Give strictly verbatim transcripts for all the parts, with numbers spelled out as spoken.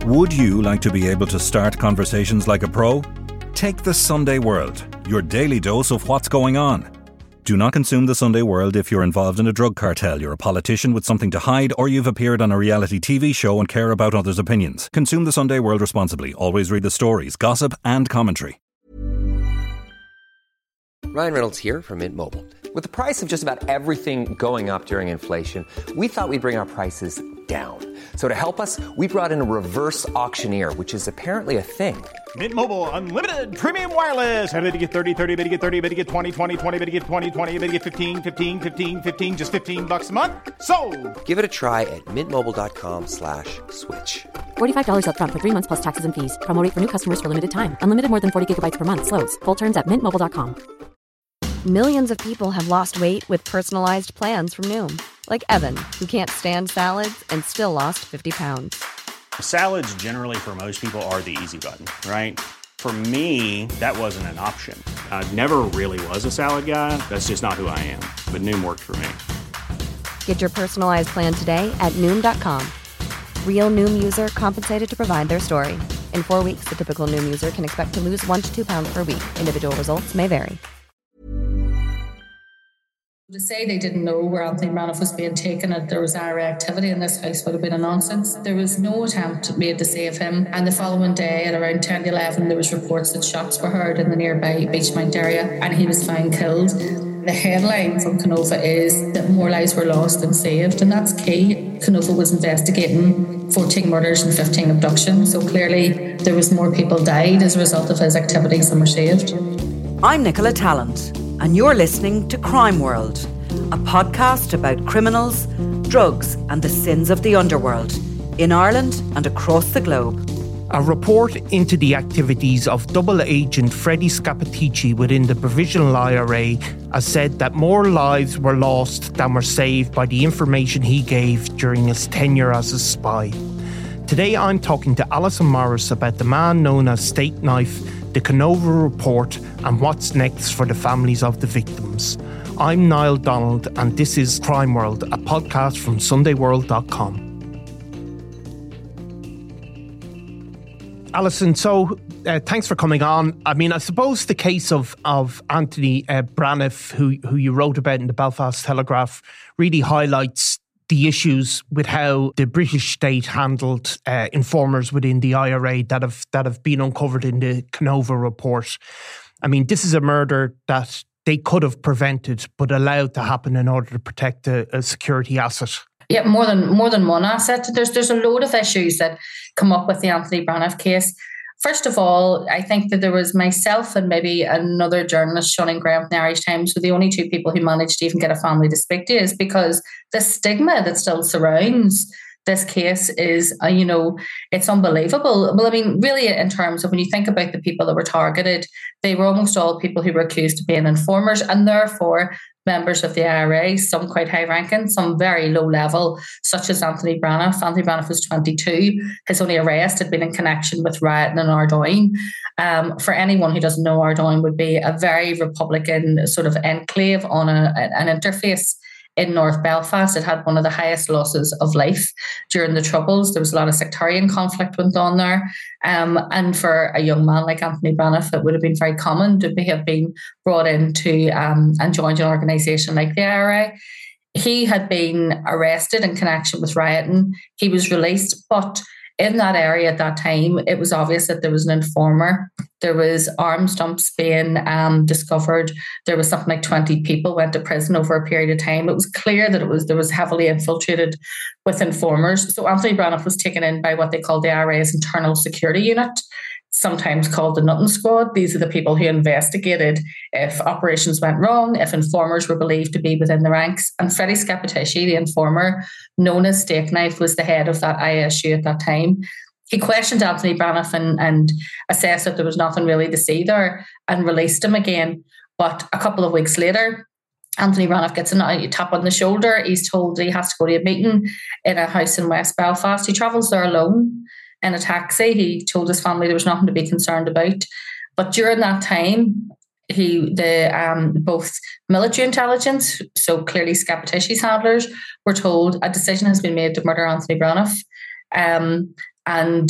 Would you like to be able to start conversations like a pro? Take the Sunday World, your daily dose of what's going on. Do not consume the Sunday World if you're involved in a drug cartel, you're a politician with something to hide, or you've appeared on a reality T V show and care about others' opinions. Consume the Sunday World responsibly. Always read the stories, gossip and commentary. Ryan Reynolds here from Mint Mobile. With the price of just about everything going up during inflation, we thought we'd bring our prices down. So to help us, we brought in a reverse auctioneer, which is apparently a thing. Mint Mobile Unlimited Premium Wireless. How to get thirty, thirty, how to get thirty, how to get twenty, twenty, twenty, how to get twenty, twenty, how to get fifteen, fifteen, fifteen, fifteen, just fifteen bucks a month? Sold! Give it a try at mintmobile.com slash switch. forty-five dollars up front for three months plus taxes and fees. Promo rate for new customers for limited time. Unlimited more than forty gigabytes per month. Slows full terms at mint mobile dot com. Millions of people have lost weight with personalized plans from Noom. Like Evan, who can't stand salads and still lost fifty pounds. Salads generally for most people are the easy button, right? For me, that wasn't an option. I never really was a salad guy. That's just not who I am. But Noom worked for me. Get your personalized plan today at Noom dot com. Real Noom user compensated to provide their story. In four weeks, the typical Noom user can expect to lose one to two pounds per week. Individual results may vary. To say they didn't know where Anthony Braniff was being taken and there was I R A activity in this house would have been a nonsense. There was no attempt made to save him, and the following day at around ten to eleven there was reports that shots were heard in the nearby Beachmount area and he was found killed. The headline from Canova is that more lives were lost than saved, and that's key. Canova was investigating fourteen murders and fifteen abductions, so clearly there was more people died as a result of his activities than were saved. I'm Nicola Tallant, and you're listening to Crime World, a podcast about criminals, drugs and the sins of the underworld in Ireland and across the globe. A report into the activities of double agent Freddie Scappaticci within the Provisional I R A has said that more lives were lost than were saved by the information he gave during his tenure as a spy. Today I'm talking to Alison Morris about the man known as Steak Knife, the Canova report and what's next for the families of the victims. I'm Niall Donald and this is Crime World, a podcast from sunday world dot com. Alison, so uh, thanks for coming on. I mean, I suppose the case of of Anthony uh, Braniff, who who you wrote about in the Belfast Telegraph, really highlights the issues with how the British state handled uh, informers within the I R A that have that have been uncovered in the Canova report. I mean, this is a murder that they could have prevented, but allowed to happen in order to protect a, a security asset. Yeah, more than more than one asset. There's there's a load of issues that come up with the Anthony Braniff case. First of all, I think that there was myself and maybe another journalist, Sean Graham from the Irish Times, were the only two people who managed to even get a family to speak to us, because the stigma that still surrounds this case is, uh, you know, it's unbelievable. Well, I mean, really, in terms of when you think about the people that were targeted, they were almost all people who were accused of being informers and therefore members of the I R A, some quite high ranking, some very low level, such as Anthony Braniff. Anthony Braniff was twenty-two. His only arrest had been in connection with rioting in Ardoyne. Um, for anyone who doesn't know, Ardoyne would be a very Republican sort of enclave on a, an interface in North Belfast. It had one of the highest losses of life during the Troubles. There was a lot of sectarian conflict went on there. Um, and for a young man like Anthony Braniff, it would have been very common to be, have been brought into um, and joined an organisation like the I R A. He had been arrested in connection with rioting. He was released, but in that area at that time, it was obvious that there was an informer. There was arms dumps being um, discovered. There was something like twenty people went to prison over a period of time. It was clear that it was there was heavily infiltrated with informers. So Anthony Braniff was taken in by what they called the I R A's internal security unit, sometimes called the Nutting Squad. These are the people who investigated if operations went wrong, if informers were believed to be within the ranks. And Freddie Scappaticci, the informer, known as Steak Knife, was the head of that I S U at that time. He questioned Anthony Braniff and, and assessed that there was nothing really to see there and released him again. But a couple of weeks later, Anthony Braniff gets a tap on the shoulder. He's told he has to go to a meeting in a house in West Belfast. He travels there alone in a taxi. He told his family there was nothing to be concerned about. But during that time, he the um, both military intelligence, so clearly Scappaticci's handlers, were told a decision has been made to murder Anthony Braniff. Um, and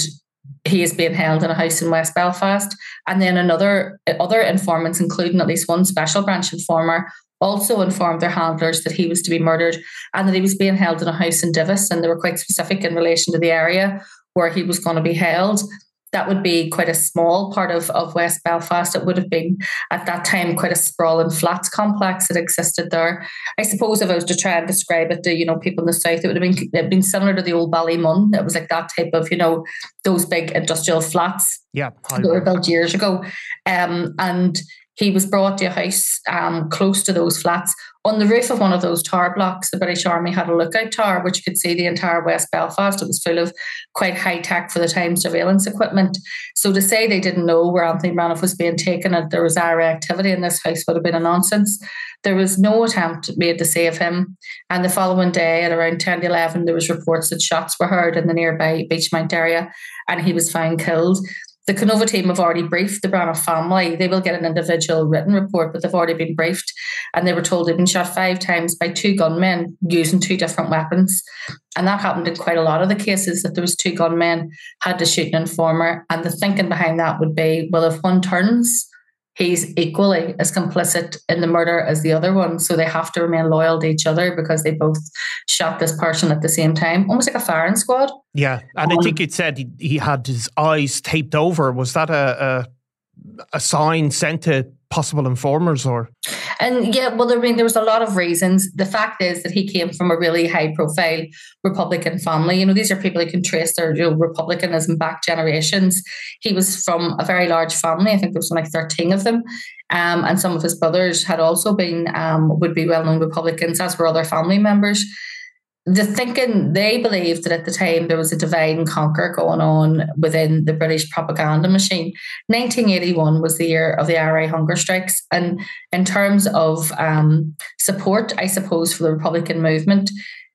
he is being held in a house in West Belfast. And then another other informants, including at least one special branch informer, also informed their handlers that he was to be murdered and that he was being held in a house in Divis. And they were quite specific in relation to the area where he was going to be held. That would be quite a small part of, of West Belfast. It would have been, at that time, quite a sprawling flats complex that existed there. I suppose if I was to try and describe it to, you know, people in the south, it would have been, it would been similar to the old Ballymun. It was like that type of, you know, those big industrial flats yeah, that were built years ago. Um, and he was brought to a house um, close to those flats. On the roof of one of those tower blocks, the British Army had a lookout tower, which could see the entire West Belfast. It was full of quite high-tech for the time surveillance equipment. So to say they didn't know where Anthony Braniff was being taken and there was I R A activity in this house would have been a nonsense. There was no attempt made to save him. And the following day at around ten to eleven, there was reports that shots were heard in the nearby Beachmount area and he was found killed. The Canova team have already briefed the Braniff family. They will get an individual written report, but they've already been briefed. And they were told they'd been shot five times by two gunmen using two different weapons. And that happened in quite a lot of the cases, that there was two gunmen had to shoot an informer. And the thinking behind that would be, well, if one turns, he's equally as complicit in the murder as the other one. So they have to remain loyal to each other because they both shot this person at the same time, almost like a firing squad. Yeah, and um, I think it said he, he had his eyes taped over. Was that a, a a sign sent to possible informers, or? And yeah, well, I mean, there was a lot of reasons. The fact is that he came from a really high-profile Republican family. You know, these are people who can trace their, you know, Republicanism back generations. He was from a very large family. I think there was like thirteen of them. Um, and some of his brothers had also been, um, would be well-known Republicans, as were other family members. The thinking, they believed that at the time there was a divide and conquer going on within the British propaganda machine. nineteen eighty-one was the year of the I R A hunger strikes. And in terms of um, support, I suppose, for the Republican movement,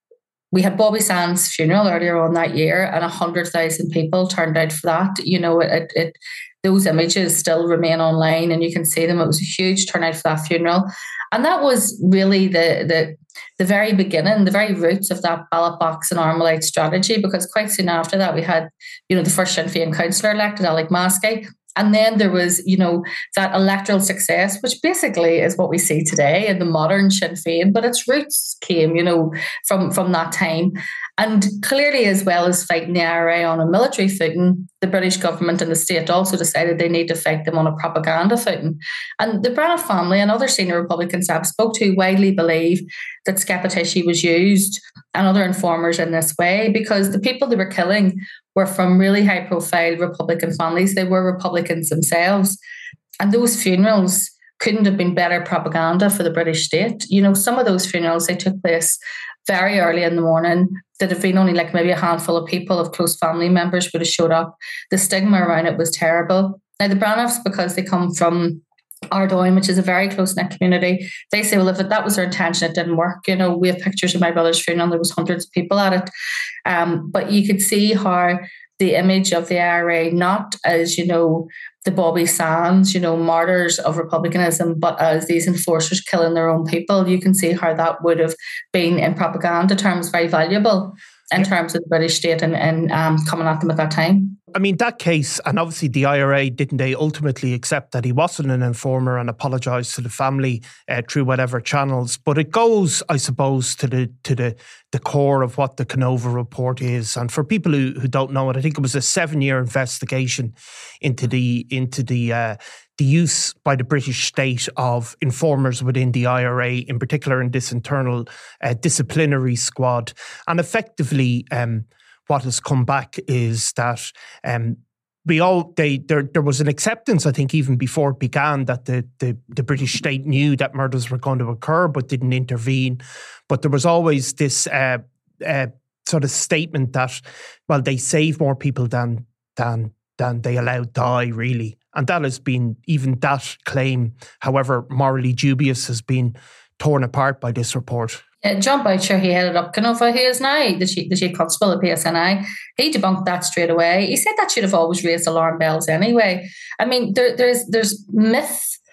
we had Bobby Sands' funeral earlier on that year and one hundred thousand people turned out for that. You know, it, it those images still remain online and you can see them. It was a huge turnout for that funeral. And that was really the the the very beginning, the very roots of that ballot box and Armalite strategy, because quite soon after that, we had, you know, the first Sinn Féin councillor elected, Alec Maskey. And then there was, you know, that electoral success, which basically is what we see today in the modern Sinn Féin, but its roots came, you know, from, from that time. And clearly, as well as fighting the I R A on a military footing, the British government and the state also decided they need to fight them on a propaganda footing. And the Braniff family and other senior Republicans I've spoke to widely believe that Skepetici was used and other informers in this way because the people they were killing were from really high-profile Republican families. They were Republicans themselves. And those funerals couldn't have been better propaganda for the British state. You know, some of those funerals, they took place very early in the morning. There'd have been only like maybe a handful of people of close family members would have showed up. The stigma around it was terrible. Now, the Braniffs, because they come from Ardoyne, which is a very close-knit community, they say, well, if that was their intention, it didn't work. You know, we have pictures of my brother's funeral, there was hundreds of people at it. Um, but you could see how the image of the I R A, not as, you know, the Bobby Sands, you know, martyrs of republicanism, but as these enforcers killing their own people, you can see how that would have been, in propaganda terms, very valuable in yeah. terms of the British state and, and um, coming at them at that time. I mean, that case, and obviously the I R A, didn't they ultimately accept that he wasn't an informer and apologise to the family uh, through whatever channels? But it goes, I suppose, to the to the, the core of what the Canova report is. And for people who, who don't know it, I think it was a seven-year investigation into the into the uh, the use by the British state of informers within the I R A, in particular in this internal uh, disciplinary squad. And effectively, um, what has come back is that um, we all they there there was an acceptance, I think, even before it began, that the, the the British state knew that murders were going to occur but didn't intervene. But there was always this uh, uh, sort of statement that, well, they save more people than than than they allowed die, really. And that has been, even that claim, however morally dubious, has been torn apart by this report. Uh, John Boucher, he headed up Canova, who is now the chief, the chief constable at P S N I. He debunked that straight away. He said that should have always raised alarm bells anyway. I mean, there, there's there's myth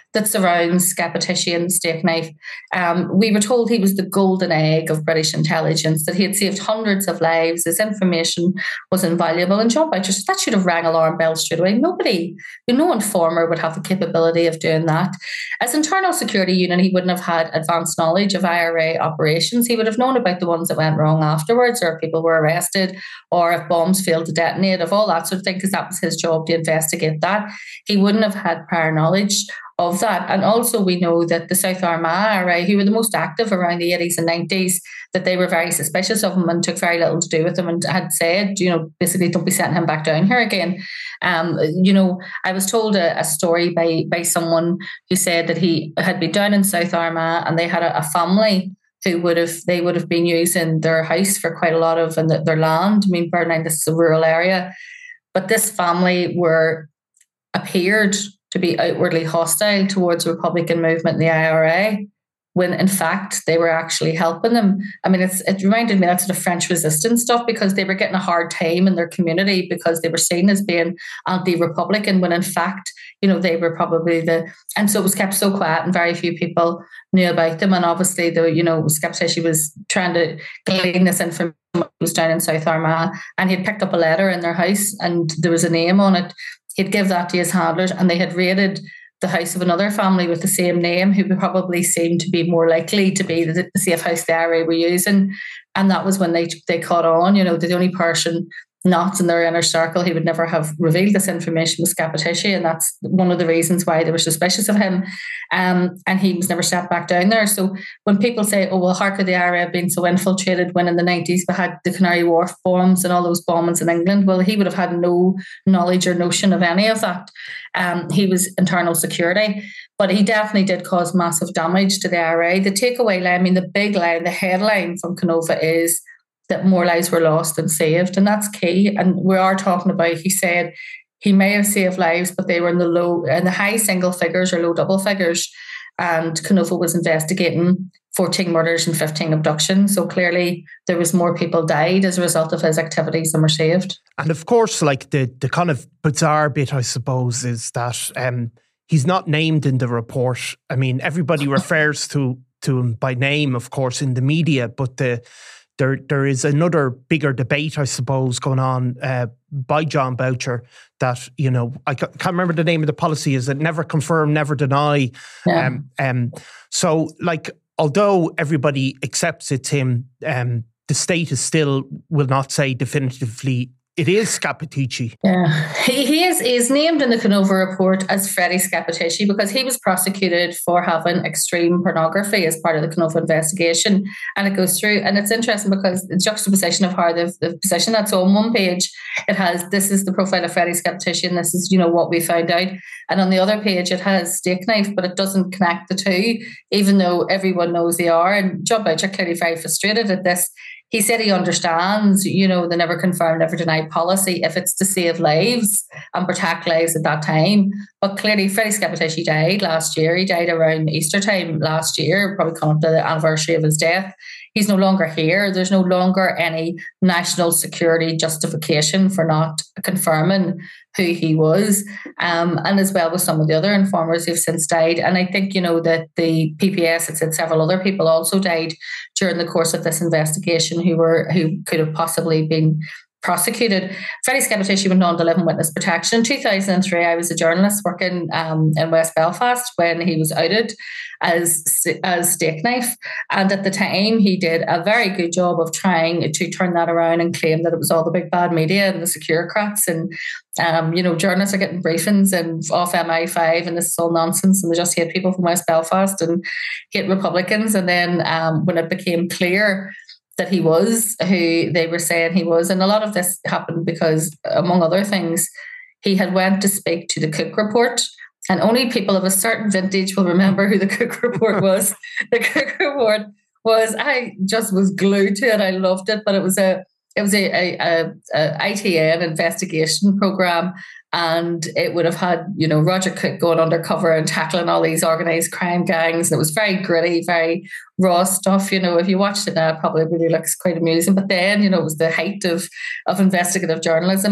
that surrounds Scappatisci and the steak knife. Um, we were told he was the golden egg of British intelligence, that he had saved hundreds of lives. His information was invaluable. And John Boucher said that should have rang alarm bells straight away. Nobody, no informer would have the capability of doing that. As internal security unit, he wouldn't have had advanced knowledge of I R A operations. He would have known about the ones that went wrong afterwards, or if people were arrested, or if bombs failed to detonate, of all that sort of thing, because that was his job to investigate that. He wouldn't have had prior knowledge of that. And also we know that the South Armagh I R A, who were the most active around the eighties and nineties, that they were very suspicious of him and took very little to do with him, and had said, you know, basically, don't be sending him back down here again. Um, you know, I was told a, a story by by someone who said that he had been down in South Armagh and they had a, a family who would have, they would have been using their house for quite a lot of, and their land. I mean, bear in mind, this is a rural area, but this family were appeared to be outwardly hostile towards the Republican movement in the I R A, when in fact they were actually helping them. I mean, it's, it reminded me of that sort of French resistance stuff, because they were getting a hard time in their community because they were seen as being anti-Republican, when in fact, you know, they were probably the, and so it was kept so quiet and very few people knew about them. And obviously, the, you know, Scappatisci was trying to glean this information. He was down in South Armagh and he'd picked up a letter in their house and there was a name on it. He'd give that to his handlers, and they had raided the house of another family with the same name, who would probably seem to be more likely to be the, the safe house the I R A were using. And that was when they they caught on. You know, the only person not in their inner circle who would never have revealed this information was Scappatisci, and that's one of the reasons why they were suspicious of him. Um, and he was never sent back down there. So when people say, oh, well, how could the I R A have been so infiltrated when in the nineties we had the Canary Wharf bombs and all those bombings in England? Well, he would have had no knowledge or notion of any of that. Um, he was internal security, but he definitely did cause massive damage to the I R A. The takeaway line, I mean, the big line, the headline from Canova is that more lives were lost than saved. And that's key. And we are talking about, he said he may have saved lives, but they were in the low, in the high single figures or low double figures. And Canova was investigating fourteen murders and fifteen abductions. So clearly there was more people died as a result of his activities than were saved. And of course, like the, the kind of bizarre bit, I suppose, is that um, he's not named in the report. I mean, everybody refers to, to him by name, of course, in the media, but the There, there is another bigger debate, I suppose, going on uh, by John Boucher that, you know, I can't remember the name of the policy, is it never confirm, never deny. Yeah. Um, um, so, like, although everybody accepts it's him, um, the state is still will not say definitively it is Scappatisci. Yeah, he, he is he is named in the Canova report as Freddie Scappatisci because he was prosecuted for having extreme pornography as part of the Canova investigation. And it goes through, and it's interesting because the juxtaposition of how they've, they've positioned that. So on one page, it has, this is the profile of Freddie Scappatisci, and this is, you know, what we found out. And on the other page, it has steak knife, but it doesn't connect the two, even though everyone knows they are. And John Boucher clearly very frustrated at this. He said he understands, you know, the never confirm, never deny policy if it's to save lives and protect lives at that time. But clearly, Freddie Scappatisci died last year. He died around Easter time last year, probably coming up to the anniversary of his death. He's no longer here. There's no longer any national security justification for not confirming who he was. Um, and as well with some of the other informers who've since died. And I think, you know, that the P P S had said several other people also died during the course of this investigation who were who could have possibly been prosecuted. Freddie Scappatisci went on to live in witness protection. In two thousand three, I was a journalist working um, in West Belfast when he was outed as as steak knife. And at the time, he did a very good job of trying to turn that around and claim that it was all the big bad media and the securocrats. And, um, you know, journalists are getting briefings and off M I five and this is all nonsense. And they just hate people from West Belfast and hate Republicans. And then um, when it became clear that he was who they were saying he was. And a lot of this happened because, among other things, he had went to speak to the Cook Report, and only people of a certain vintage will remember who the Cook Report was. The Cook Report was, I just was glued to it. I loved it, but it was a it was a, a, a, a I T N investigation program. And it would have had, you know, Roger Cook going undercover and tackling all these organised crime gangs. And it was very gritty, very raw stuff. You know, if you watched it now, it probably really looks quite amusing. But then, you know, it was the height of, of investigative journalism.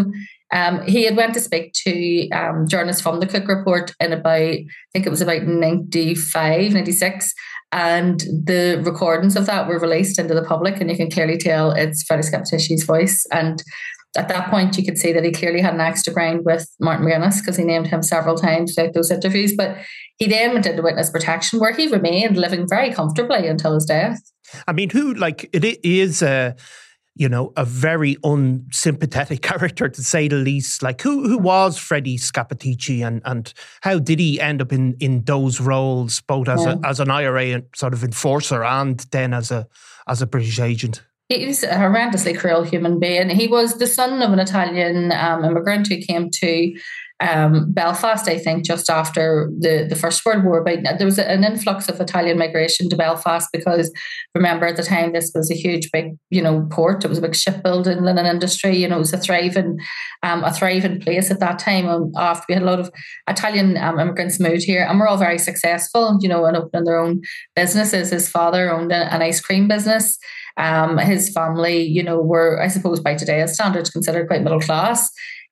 Um, he had went to speak to um, journalists from the Cook Report in about, I think it was about ninety-five, ninety-six, and the recordings of that were released into the public, and you can clearly tell it's Freddie Scappaticci's voice. And at that point, you could see that he clearly had an axe to grind with Martin McGuinness, because he named him several times throughout those interviews. But he then went into witness protection, where he remained living very comfortably until his death. I mean, who, like, it is a, you know, a very unsympathetic character, to say the least. Like, who who was Freddie Scappaticci, and and how did he end up in, in those roles, both as yeah. a, as an I R A sort of enforcer and then as a as a British agent? He's a horrendously cruel human being. He was the son of an Italian um, immigrant who came to um, Belfast, I think, just after the, the First World War. But there was an influx of Italian migration to Belfast because, remember, at the time, this was a huge, big, you know, port. It was a big shipbuilding, linen industry. You know, it was a thriving, um, a thriving place at that time. And after we had a lot of Italian um, immigrants moved here, and we're all very successful, you know, in opening their own businesses. His father owned an ice cream business. Um, his family, you know, were, I suppose, by today's standards, considered quite middle class.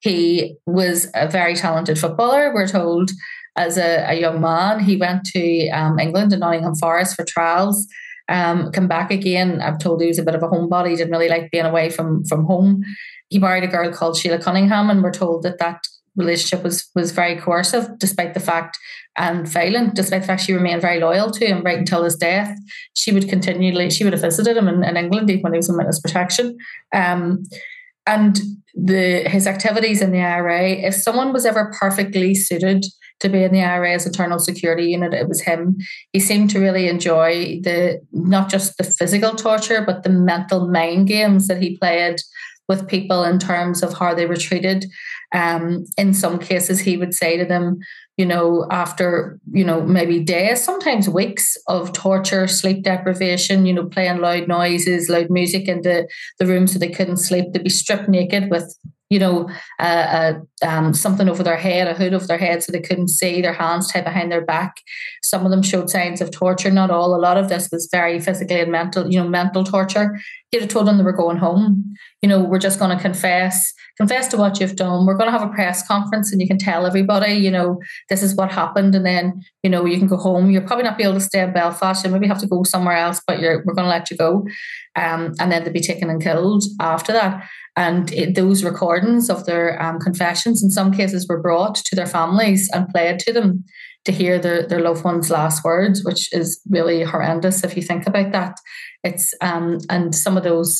He was a very talented footballer, we're told, as a, a young man. He went to um, England and Nottingham Forest for trials, um, come back again. I'm told he was a bit of a homebody, didn't really like being away from, from home. He married a girl called Sheila Cunningham, and we're told that that relationship was was very coercive, despite the fact, and violent, despite the fact she remained very loyal to him right until his death. She would continually, she would have visited him in, in England even when he was in witness protection. Um, and the his activities in the I R A, if someone was ever perfectly suited to be in the I R A's internal security unit, it was him. He seemed to really enjoy the not just the physical torture, but the mental mind games that he played with people in terms of how they were treated. Um, in some cases, he would say to them, you know, after, you know, maybe days, sometimes weeks of torture, sleep deprivation, you know, playing loud noises, loud music into the room so they couldn't sleep, they'd be stripped naked with, you know, uh, uh, um, something over their head, a hood over their head so they couldn't see, their hands tied behind their back. Some of them showed signs of torture, not all. A lot of this was very physically and mental, you know, mental torture. He'd have told them they were going home. You know, we're just going to confess, confess to what you've done. We're going to have a press conference and you can tell everybody, you know, this is what happened. And then, you know, you can go home. You'll probably not be able to stay in Belfast. You'll maybe have to go somewhere else, but you're, we're going to let you go. Um, and then they'd be taken and killed after that. And it, those recordings of their um, confessions in some cases were brought to their families and played to them to hear their, their loved ones' last words, which is really horrendous if you think about that. It's um, and some of those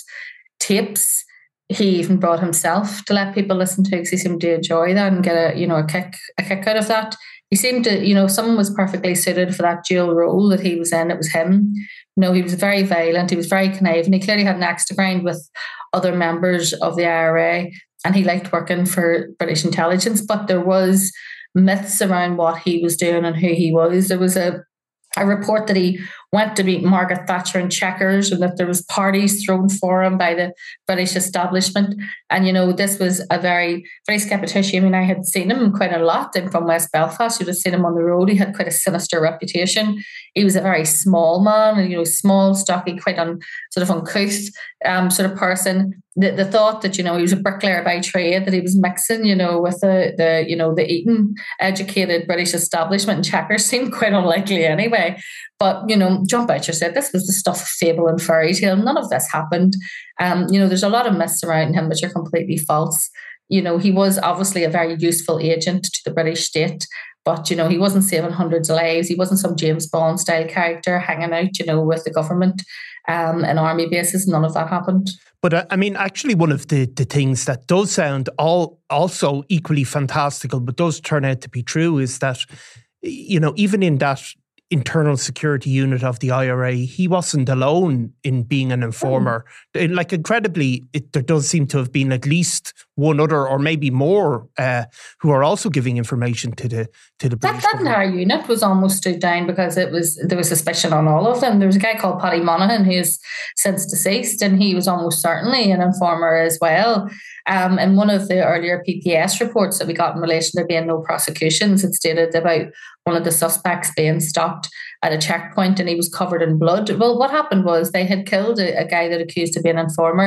tapes he even brought himself to let people listen to, because he seemed to enjoy that and get a you know a kick a kick out of that. He seemed to, you know, if someone was perfectly suited for that dual role that he was in, it was him. You know, he was very violent, he was very conniving, he clearly had an axe to grind with other members of the I R A, and he liked working for British intelligence, but there was myths around what he was doing and who he was. There was a a report that he went to meet Margaret Thatcher in Chequers, and that there was parties thrown for him by the British establishment. And, you know, this was a very, very Scappaticci. I mean, I had seen him quite a lot in from West Belfast. You'd have seen him on the road. He had quite a sinister reputation. He was a very small man, you know, small, stocky, quite un, sort of uncouth um, sort of person. The, the thought that, you know, he was a bricklayer by trade, that he was mixing, you know, with the, the you know, the Eton educated British establishment in Chequers seemed quite unlikely anyway. But, you know, John Boucher said this was the stuff of fable and fairy tale. None of this happened. Um, you know, there's a lot of myths around him which are completely false. You know, he was obviously a very useful agent to the British state, but, you know, he wasn't saving hundreds of lives. He wasn't some James Bond style character hanging out, you know, with the government um, and army bases. None of that happened. But uh, I mean, actually, one of the, the things that does sound all also equally fantastical, but does turn out to be true, is that, you know, even in that internal security unit of the I R A, he wasn't alone in being an informer. Mm. Like, incredibly, it, there does seem to have been at least one other, or maybe more, uh, who are also giving information to the to the British That, that entire unit was almost stood down because it was there was suspicion on all of them. There was a guy called Paddy Monaghan who is since deceased, and he was almost certainly an informer as well. Um, in one of the earlier P P S reports that we got in relation to there being no prosecutions, it stated about one of the suspects being stopped at a checkpoint and he was covered in blood. Well, what happened was they had killed a, a guy that accused of being an informer,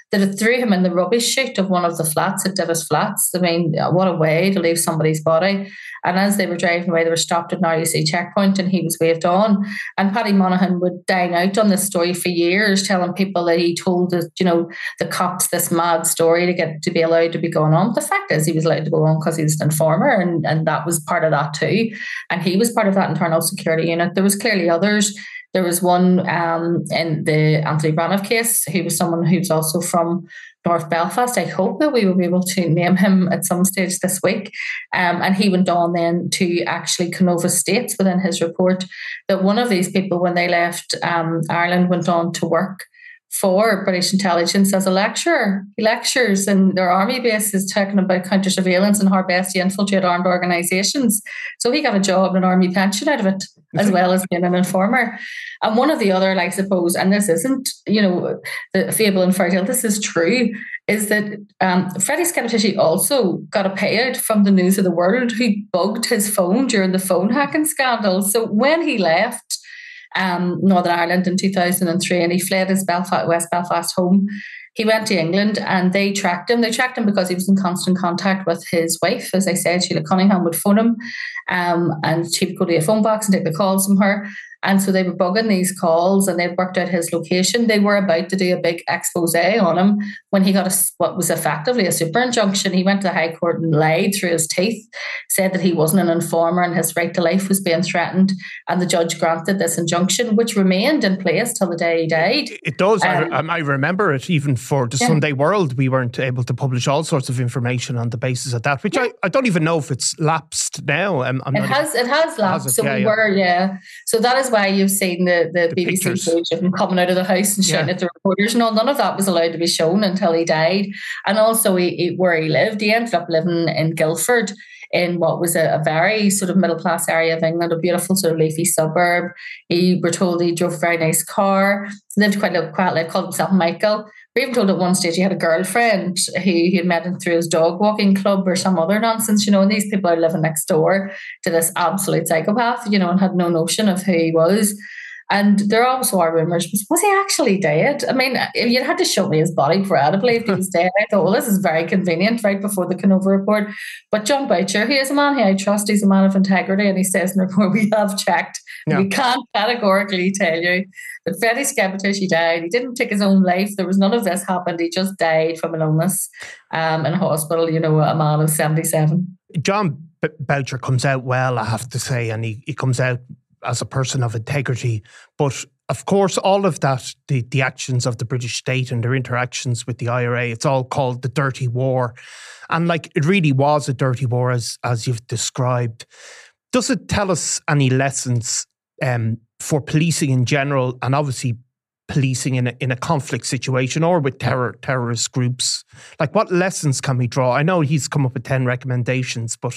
that it threw him in the rubbish chute of one of the flats at Divis Flats. I mean, what a way to leave somebody's body. And as they were driving away, they were stopped at an R U C checkpoint and he was waved on. And Paddy Monaghan would dine out on this story for years, telling people that he told the, you know, the cops this mad story to get to be allowed to be going on. But the fact is he was allowed to go on because he was an informer, and, and that was part of that too. And he was part of that internal security unit. There was clearly others. There was one um, in the Anthony Braniff case, who was someone who's also from North Belfast. I hope that we will be able to name him at some stage this week. Um, and he went on then to actually Canova states within his report that one of these people, when they left um, Ireland, went on to work for British intelligence as a lecturer. He lectures in their army bases talking about counter-surveillance and how best to infiltrate armed organisations. So he got a job and an army pension out of it, as well as being an informer. And one of the other, I suppose, and this isn't, you know, the fable and fairy tale, this is true, is that um, Freddie Scappaticci also got a payout from the News of the World, who bugged his phone during the phone hacking scandal. So when he left um, Northern Ireland in two thousand three and he fled his Belfast, West Belfast home, he went to England and they tracked him. They tracked him because he was in constant contact with his wife. As I said, Sheila Cunningham would phone him um, and she would go to a phone box and take the calls from her. And so they were bugging these calls and they'd worked out his location. They were about to do a big expose on him when he got a, what was effectively a super injunction. He went to the High Court and lied through his teeth, said that he wasn't an informer and his right to life was being threatened. And the judge granted this injunction, which remained in place till the day he died. It does. Um, I, I remember it even for the yeah. Sunday World. We weren't able to publish all sorts of information on the basis of that, which yeah. I, I don't even know if it's lapsed now. I'm, I'm it, not has, it has lapsed. Has it? So yeah, we yeah. were, yeah. So that is why you've seen the, the, The B B C pictures. footage of him coming out of the house and shouting Yeah. at the reporters. No, none of that was allowed to be shown until he died. And also he, he, where he lived, he ended up living in Guildford, in what was a, a very sort of middle class area of England, a beautiful sort of leafy suburb. He were told he drove a very nice car, lived quite a quiet life, called himself Michael. We even told at one stage he had a girlfriend who he had met him through his dog walking club or some other nonsense, you know, and these people are living next door to this absolute psychopath, you know, and had no notion of who he was. And there also are rumours, was he actually dead? I mean, you had to show me his body before I had believed he was dead. I thought, well, this is very convenient right before the Canova report. But John Boucher, he is a man who I trust, he's a man of integrity, and he says in the report, we have checked. Yeah. We can't categorically tell you that Freddie Scappaticci died. He didn't take his own life. There was none of this happened. He just died from an illness um, in hospital, you know, a man of seventy-seven. John B- Boucher comes out well, I have to say, and he, he comes out as a person of integrity. But of course, all of that, the, the actions of the British state and their interactions with the I R A, it's all called the dirty war. And like, it really was a dirty war as, as you've described. Does it tell us any lessons um, for policing in general, and obviously policing in a, in a conflict situation or with terror terrorist groups? Like, what lessons can we draw? I know he's come up with ten recommendations, but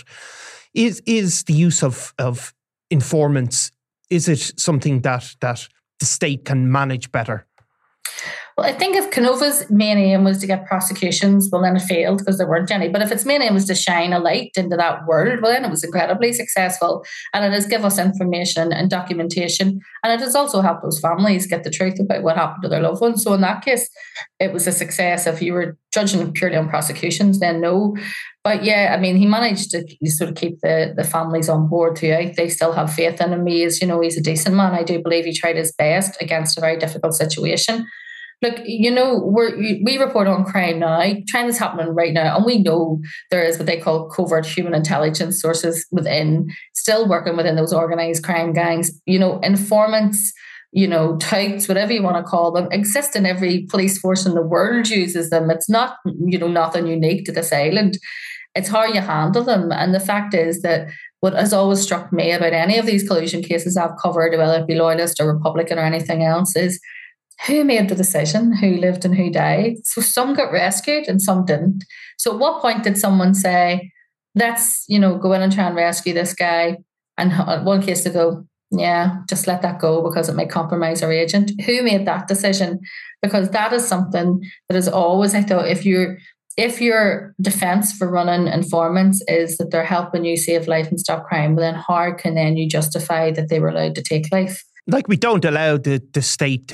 is is the use of, of informants, is it something that that the state can manage better? Well, I think if Canova's main aim was to get prosecutions, well, then it failed because there weren't any. But if its main aim was to shine a light into that world, well, then it was incredibly successful. And it has given us information and documentation. And it has also helped those families get the truth about what happened to their loved ones. So in that case, it was a success. If you were judging purely on prosecutions, then no. But yeah, I mean, he managed to sort of keep the, the families on board too. They still have faith in him. He is, you know, he's a decent man. I do believe he tried his best against a very difficult situation. Look, you know, we're, we report on crime now. Crime is happening right now. And we know there is what they call covert human intelligence sources within, still working within those organised crime gangs. You know, informants, you know, touts, whatever you want to call them, exist in every police force in the world uses them. It's not, you know, nothing unique to this island. It's how you handle them. And the fact is that what has always struck me about any of these collusion cases I've covered, whether it be Loyalist or Republican or anything else, is who made the decision, who lived and who died. So some got rescued and some didn't. So at what point did someone say, let's, you know, go in and try and rescue this guy? And one case to go, yeah, just let that go because it may compromise our agent. Who made that decision? Because that is something that is always, I thought, if you're If your defence for running informants is that they're helping you save life and stop crime, then how can then you justify that they were allowed to take life? Like, we don't allow the, the state to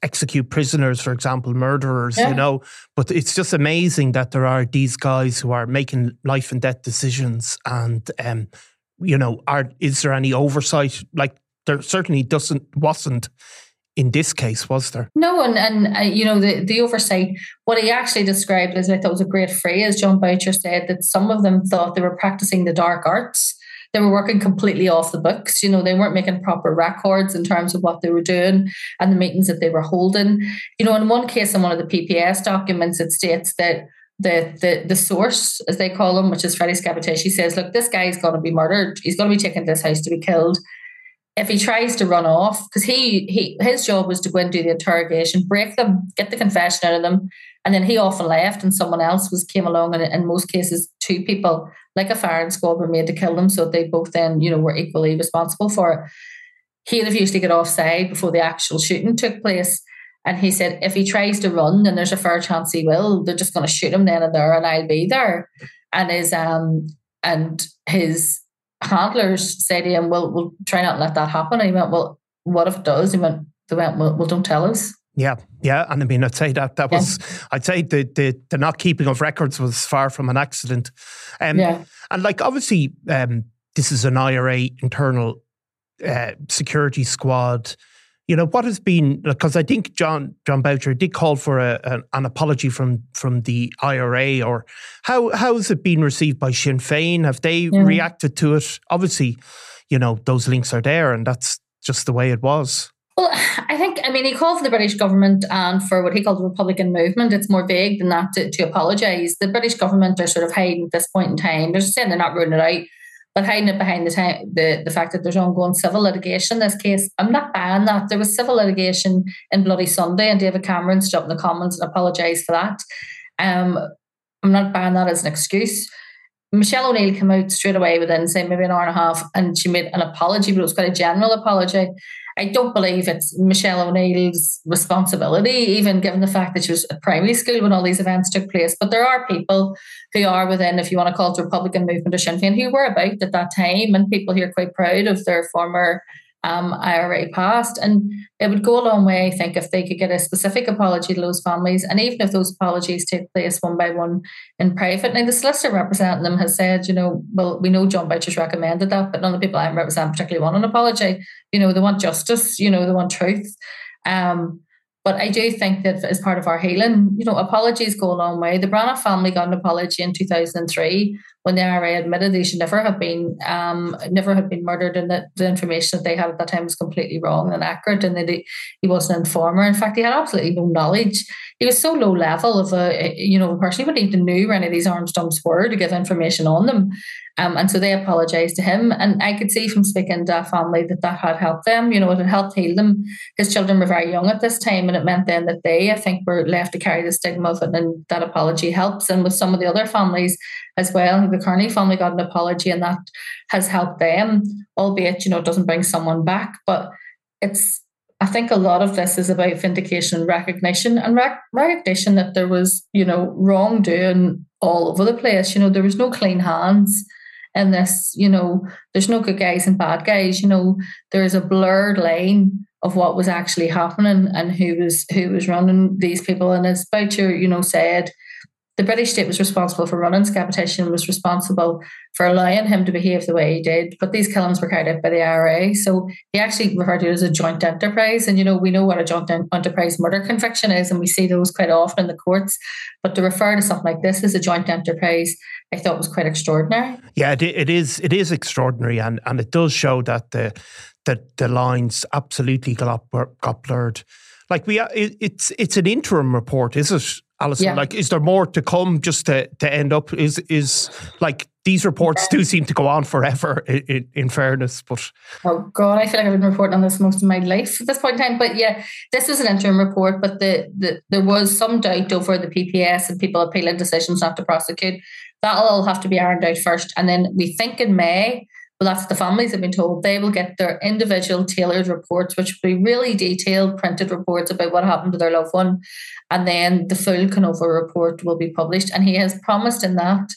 execute prisoners, for example, murderers, yeah. you know. But it's just amazing that there are these guys who are making life and death decisions. And, um, you know, are is there any oversight? Like, there certainly doesn't wasn't in this case, was there? No, and, and uh, you know, the, the oversight, what he actually described as I thought was a great phrase, John Boucher said that some of them thought they were practicing the dark arts. They were working completely off the books. You know, they weren't making proper records in terms of what they were doing and the meetings that they were holding. You know, in one case, in one of the P P S documents, it states that the the the source, as they call him, which is Freddie Scappaticci, says, look, this guy's going to be murdered. He's going to be taken to this house to be killed. If he tries to run off, because he, he his job was to go and do the interrogation, break them, get the confession out of them, and then he often left and someone else was came along, and in most cases, two people, like a firing squad, were made to kill them, so they both then, you know, were equally responsible for it. He'd have usually got offside before the actual shooting took place. And he said, if he tries to run, then there's a fair chance he will. They're just going to shoot him then and there, and I'll be there. And his um and his handlers said to him, well, we'll try not to let that happen. And he went, well, what if it does? He went, they went, well, well don't tell us. Yeah, yeah. And I mean, I'd say that that yeah. was, I'd say the, the the not keeping of records was far from an accident. Um, yeah. And like, obviously, um, this is an I R A internal uh, security squad. You know, what has been, because I think John John Boucher did call for a, an, an apology from from the I R A, or how how has it been received by Sinn Féin? Have they yeah. reacted to it? Obviously, you know, those links are there, and that's just the way it was. Well, I think, I mean, he called for the British government and for what he called the Republican movement. It's more vague than that to, to apologise. The British government are sort of hiding at this point in time. They're saying they're not ruling it out, but hiding it behind the time, the, the fact that there's ongoing civil litigation in this case. I'm not buying that. There was civil litigation in Bloody Sunday, and David Cameron stood up in the Commons and apologised for that. Um, I'm not buying that as an excuse. Michelle O'Neill came out straight away within, say, maybe an hour and a half, and she made an apology, but it was quite a general apology. I don't believe it's Michelle O'Neill's responsibility, even given the fact that she was at primary school when all these events took place. But there are people who are within, if you want to call it the Republican movement or Sinn Féin, who were about at that time, and people who are quite proud of their former um, I R A past. And it would go a long way, I think, if they could get a specific apology to those families. And even if those apologies take place one by one in private. Now, the solicitor representing them has said, you know, well, we know John Boucher's recommended that, but none of the people I'm representing particularly want an apology. You know, they want justice, you know, they want truth. Um, but I do think that as part of our healing, you know, apologies go a long way. The Braniff family got an apology in two thousand three when the I R A admitted they should never have been, um, never have been murdered, and that the information that they had at that time was completely wrong and inaccurate, and that he, he wasn't an informer. In fact, he had absolutely no knowledge. He was so low level of a, you know, a person. He wouldn't even knew where any of these arms dumps were to give information on them. Um, and so they apologised to him. And I could see from speaking to a family that that had helped them. You know, it had helped heal them. His children were very young at this time, and it meant then that they, I think, were left to carry the stigma of it, and that apology helps. And with some of the other families as well, the Kearney family got an apology, and that has helped them, albeit, you know, it doesn't bring someone back. But it's, I think a lot of this is about vindication and recognition, and rec- recognition that there was, you know, wrongdoing all over the place. You know, there was no clean hands in this. You know, there's no good guys and bad guys. You know, there's a blurred line of what was actually happening and who was who was running these people. And as Boucher, you know, said, the British state was responsible for running Scappaticci and was responsible for allowing him to behave the way he did. But these killings were carried out by the I R A. So he actually referred to it as a joint enterprise. And, you know, we know what a joint enterprise murder conviction is, and we see those quite often in the courts. But to refer to something like this as a joint enterprise, I thought was quite extraordinary. Yeah, it, it is. It is extraordinary. And, and it does show that the, that the lines absolutely got, got blurred. Like, we, it, it's, it's an interim report, is it? Alison, yeah. Like, is there more to come just to, to end up? Is is like these reports do seem to go on forever, in, in, in fairness, but oh god, I feel like I've been reporting on this most of my life at this point in time. But yeah, this was an interim report, but the, the there was some doubt over the P P S and people appealing decisions not to prosecute. That'll all have to be ironed out first, and then we think in May. Well, that's the families have been told they will get their individual tailored reports, which will be really detailed printed reports about what happened to their loved one. And then the full Canova report will be published. And he has promised in that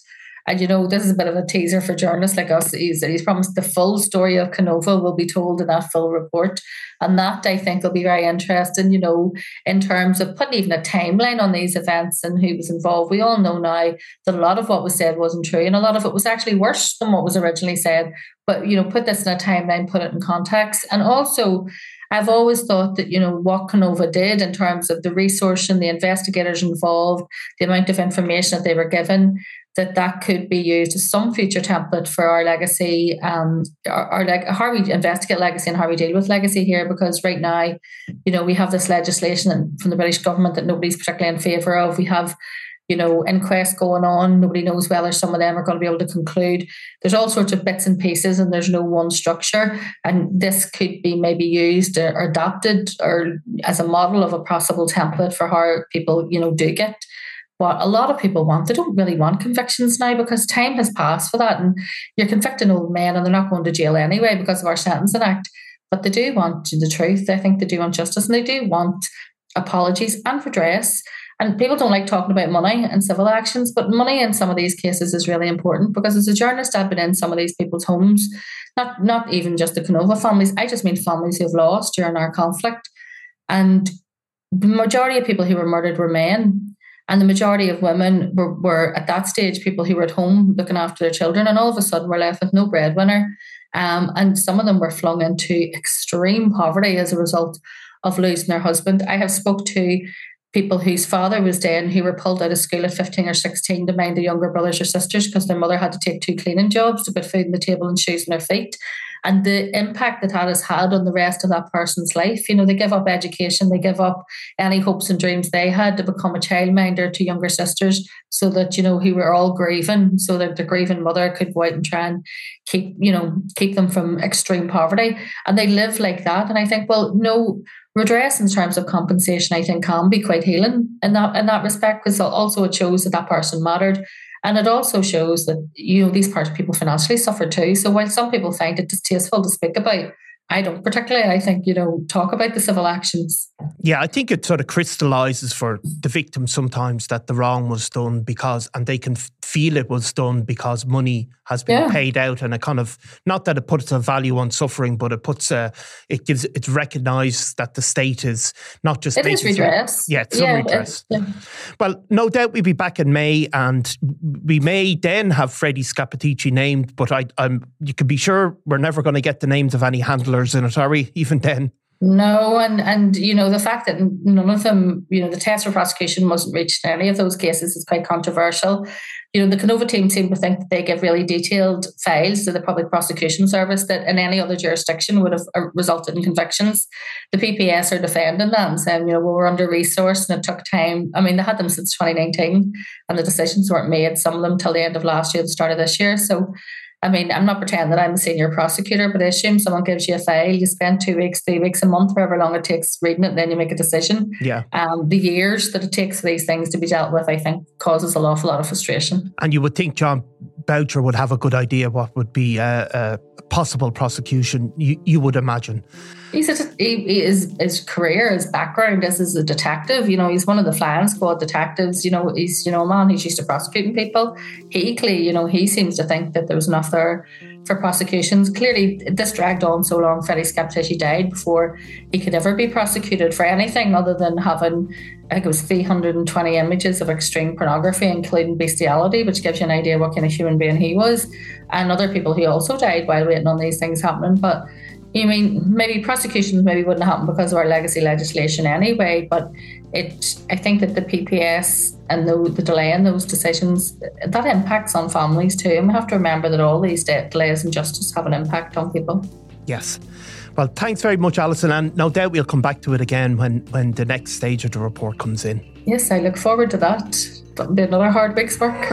And, you know, this is a bit of a teaser for journalists like us. He's, he's promised the full story of Canova will be told in that full report. And that, I think, will be very interesting, you know, in terms of putting even a timeline on these events and who was involved. We all know now that a lot of what was said wasn't true, and a lot of it was actually worse than what was originally said. But, you know, put this in a timeline, put it in context. And also, I've always thought that, you know, what Canova did in terms of the resource and the investigators involved, the amount of information that they were given, that that could be used as some future template for our legacy, um, our, our like how we investigate legacy and how we deal with legacy here. Because right now, you know, we have this legislation from the British government that nobody's particularly in favour of. We have, you know, inquests going on. Nobody knows whether some of them are going to be able to conclude. There's all sorts of bits and pieces, and there's no one structure. And this could be maybe used or adapted or as a model of a possible template for how people, you know, do get what a lot of people want. They don't really want convictions now because time has passed for that. And you're convicting old men and they're not going to jail anyway because of our Sentencing Act. But they do want the truth. I think they do want justice, and they do want apologies and redress. And people don't like talking about money and civil actions, but money in some of these cases is really important, because as a journalist, I've been in some of these people's homes, not, not even just the Canova families. I just mean families who've lost during our conflict. And the majority of people who were murdered were men. And the majority of women were, were at that stage people who were at home looking after their children, and all of a sudden were left with no breadwinner. Um, and some of them were flung into extreme poverty as a result of losing their husband. I have spoke to people whose father was dead and who were pulled out of school at fifteen or sixteen to mind the younger brothers or sisters because their mother had to take two cleaning jobs to put food on the table and shoes on their feet. And the impact that that has had on the rest of that person's life, you know, they give up education, they give up any hopes and dreams they had to become a childminder to younger sisters, so that, you know, who were all grieving, so that the grieving mother could go out and try and keep, you know, keep them from extreme poverty. And they live like that. And I think, well, no, redress in terms of compensation, I think, can be quite healing in that in that respect, because also it shows that that person mattered. And it also shows that, you know, these parts of people financially suffer too. So while some people find it distasteful to speak about, I don't particularly. I think, you know, talk about the civil actions. Yeah, I think it sort of crystallises for the victim sometimes that the wrong was done because, and they can f- feel it was done because money has been yeah. paid out, and it kind of, not that it puts a value on suffering, but it puts a, it gives, it's recognised that the state is not just... It is redress. Yeah, it's yeah, some redress. It, yeah. Well, no doubt we'll be back in May, and we may then have Freddie Scappaticci named, but I, I'm, you can be sure we're never going to get the names of any handlers in it, are we, even then? No, and, and you know, the fact that none of them, you know, the test for prosecution wasn't reached in any of those cases is quite controversial. You know, the Canova team seem to think that they give really detailed files to the Public Prosecution Service that in any other jurisdiction would have resulted in convictions. The P P S are defending that and saying, you know, well, we're under-resourced and it took time. I mean, they had them since twenty nineteen and the decisions weren't made, some of them till the end of last year, the start of this year. So, I mean, I'm not pretending that I'm a senior prosecutor, but I assume someone gives you a file, you spend two weeks, three weeks, a month, however long it takes reading it, and then you make a decision. Yeah. Um, the years that it takes for these things to be dealt with, I think, causes an awful lot of frustration. And you would think John Boucher would have a good idea what would be a, a possible prosecution, you, you would imagine. He's a, he, he is, his career, his background is as a detective. You know, he's one of the flying squad detectives. You know, he's, you know, a man who's used to prosecuting people. He, you know, he seems to think that there was enough there for prosecutions. Clearly, this dragged on so long. Freddie Scappaticci died before he could ever be prosecuted for anything other than having, I think it was three hundred twenty images of extreme pornography, including bestiality, which gives you an idea what kind of human being he was. And other people who also died while waiting on these things happening. But you mean maybe prosecutions maybe wouldn't happen because of our legacy legislation anyway, but it I think that the P P S and the, the delay in those decisions, that impacts on families too. And we have to remember that all these de- delays in justice have an impact on people. Yes. Well, thanks very much, Alison, and no doubt we'll come back to it again when, when the next stage of the report comes in. Yes, I look forward to that. That'll be another hard week's work.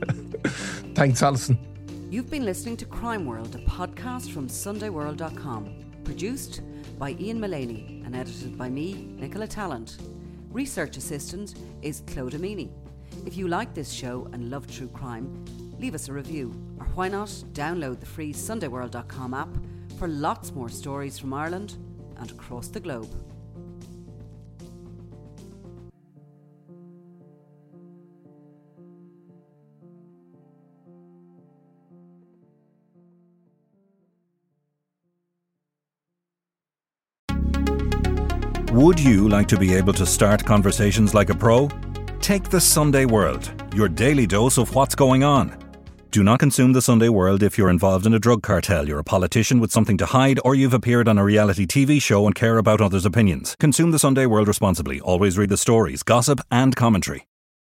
Thanks, Alison. You've been listening to Crime World, a podcast from Sunday World dot com. Produced by Ian Mullaney and edited by me, Nicola Tallant. Research assistant is Claude Amini. If you like this show and love true crime, leave us a review. Or why not download the free Sunday World dot com app for lots more stories from Ireland and across the globe. Would you like to be able to start conversations like a pro? Take the Sunday World, your daily dose of what's going on. Do not consume the Sunday World if you're involved in a drug cartel, you're a politician with something to hide, or you've appeared on a reality T V show and care about others' opinions. Consume the Sunday World responsibly. Always read the stories, gossip and commentary.